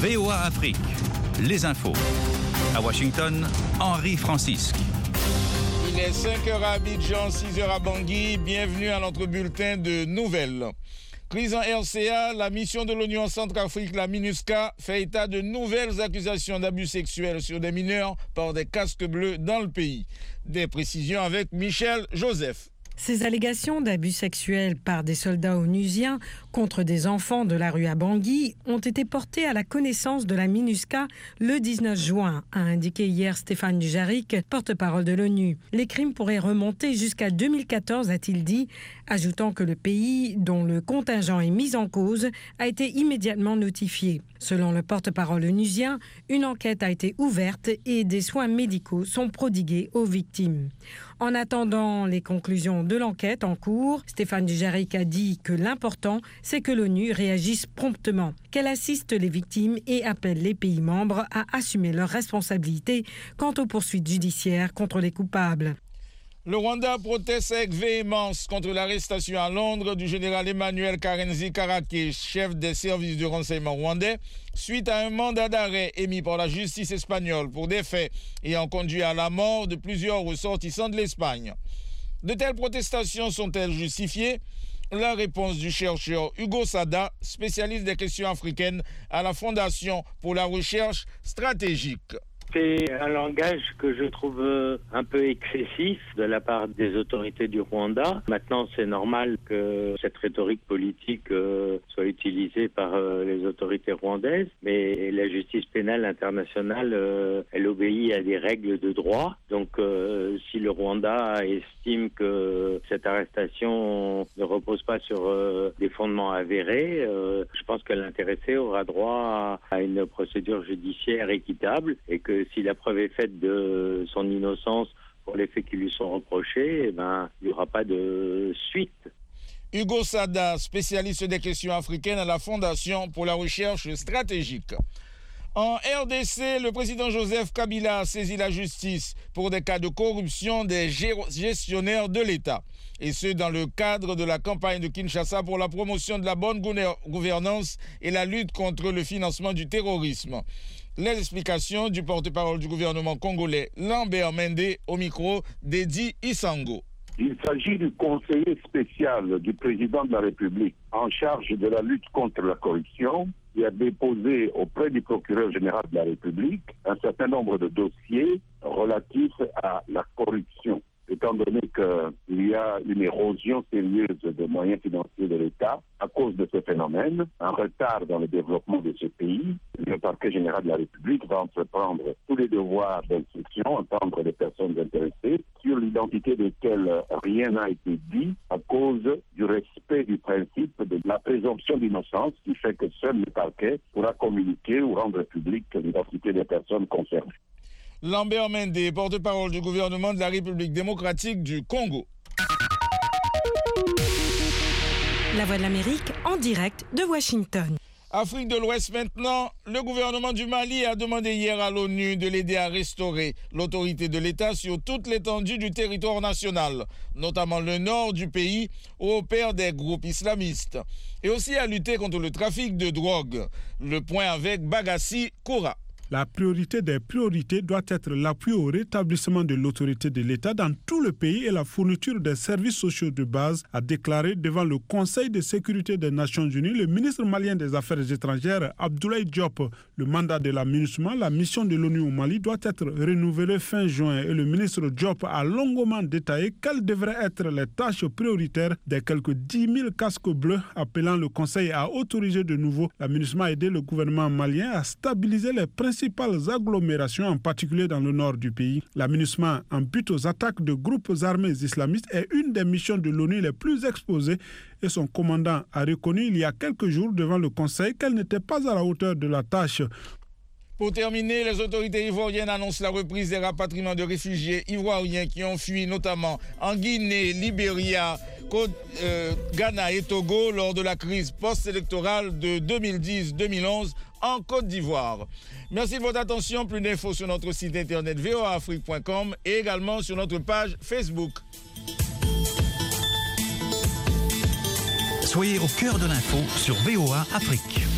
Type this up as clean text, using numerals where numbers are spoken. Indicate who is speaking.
Speaker 1: VOA Afrique, les infos. À Washington, Henri Francisque.
Speaker 2: Il est 5h à Abidjan, 6h à Bangui. Bienvenue à notre bulletin de nouvelles. Crise en RCA, la mission de l'ONU en Centrafrique, la MINUSCA, fait état de nouvelles accusations d'abus sexuels sur des mineurs par des casques bleus dans le pays. Des précisions avec Michel Joseph.
Speaker 3: Ces allégations d'abus sexuels par des soldats onusiens contre des enfants de la rue à Bangui ont été portées à la connaissance de la MINUSCA le 19 juin, a indiqué hier Stéphane Dujarric, porte-parole de l'ONU. Les crimes pourraient remonter jusqu'à 2014, a-t-il dit, ajoutant que le pays, dont le contingent est mis en cause, a été immédiatement notifié. Selon le porte-parole onusien, une enquête a été ouverte et des soins médicaux sont prodigués aux victimes. En attendant les conclusions de l'enquête en cours, Stéphane Dujarric a dit que l'important, c'est que l'ONU réagisse promptement, qu'elle assiste les victimes et appelle les pays membres à assumer leurs responsabilités quant aux poursuites judiciaires contre les coupables.
Speaker 2: Le Rwanda proteste avec véhémence contre l'arrestation à Londres du général Emmanuel Karenzi Karake, chef des services de renseignement rwandais, suite à un mandat d'arrêt émis par la justice espagnole pour des faits ayant conduit à la mort de plusieurs ressortissants de l'Espagne. De telles protestations sont-elles justifiées ? La réponse du chercheur Hugo Sada, spécialiste des questions africaines à la Fondation pour la recherche stratégique.
Speaker 4: C'est un langage que je trouve un peu excessif de la part des autorités du Rwanda. Maintenant, c'est normal que cette rhétorique politique soit utilisée par les autorités rwandaises, mais la justice pénale internationale, elle obéit à des règles de droit. Donc, si le Rwanda estime que cette arrestation ne repose pas sur des fondements avérés, je pense que l'intéressé aura droit à une procédure judiciaire équitable et que si la preuve est faite de son innocence pour les faits qui lui sont reprochés, il n'y aura pas de suite.
Speaker 2: Hugo Sada, spécialiste des questions africaines à la Fondation pour la recherche stratégique. En RDC, le président Joseph Kabila a saisi la justice pour des cas de corruption des gestionnaires de l'État. Et ce, dans le cadre de la campagne de Kinshasa pour la promotion de la bonne gouvernance et la lutte contre le financement du terrorisme. Les explications du porte-parole du gouvernement congolais, Lambert Mende, au micro d'Edi Isango.
Speaker 5: Il s'agit du conseiller spécial du président de la République en charge de la lutte contre la corruption qui a déposé auprès du procureur général de la République un certain nombre de dossiers relatifs à la corruption. Étant donné qu'il y a une érosion sérieuse des moyens financiers de l'État à cause de ce phénomène, un retard dans le développement de ce pays, le parquet général de la République va entreprendre tous les devoirs d'instruction, entendre les personnes intéressées, sur l'identité desquelles rien n'a été dit à cause du respect du principe de la présomption d'innocence qui fait que seul le parquet pourra communiquer ou rendre publique l'identité des personnes concernées.
Speaker 2: Lambert Mende, porte-parole du gouvernement de la République démocratique du Congo.
Speaker 3: La Voix de l'Amérique en direct de Washington.
Speaker 2: Afrique de l'Ouest maintenant, le gouvernement du Mali a demandé hier à l'ONU de l'aider à restaurer l'autorité de l'État sur toute l'étendue du territoire national, notamment le nord du pays où opèrent des groupes islamistes, et aussi à lutter contre le trafic de drogue. Le point avec Bagassi Koura.
Speaker 6: La priorité des priorités doit être l'appui au rétablissement de l'autorité de l'État dans tout le pays et la fourniture des services sociaux de base, a déclaré devant le Conseil de sécurité des Nations Unies le ministre malien des Affaires étrangères Abdoulaye Diop. Le mandat de la MINUSMA, la mission de l'ONU au Mali, doit être renouvelé fin juin et le ministre Diop a longuement détaillé quelles devraient être les tâches prioritaires des quelques 10 000 casques bleus, appelant le Conseil à autoriser de nouveau la MINUSMA à aider le gouvernement malien à stabiliser les principales agglomérations, en particulier dans le nord du pays. La MINUSMA, en but aux attaques de groupes armés islamistes, est une des missions de l'ONU les plus exposées et son commandant a reconnu il y a quelques jours devant le Conseil qu'elle n'était pas à la hauteur de la tâche.
Speaker 2: Pour terminer, les autorités ivoiriennes annoncent la reprise des rapatriements de réfugiés ivoiriens qui ont fui notamment en Guinée, Libéria, Ghana et Togo lors de la crise post-électorale de 2010-2011 en Côte d'Ivoire. Merci de votre attention. Plus d'infos sur notre site internet voaafrique.com et également sur notre page Facebook.
Speaker 1: Soyez au cœur de l'info sur VOA Afrique.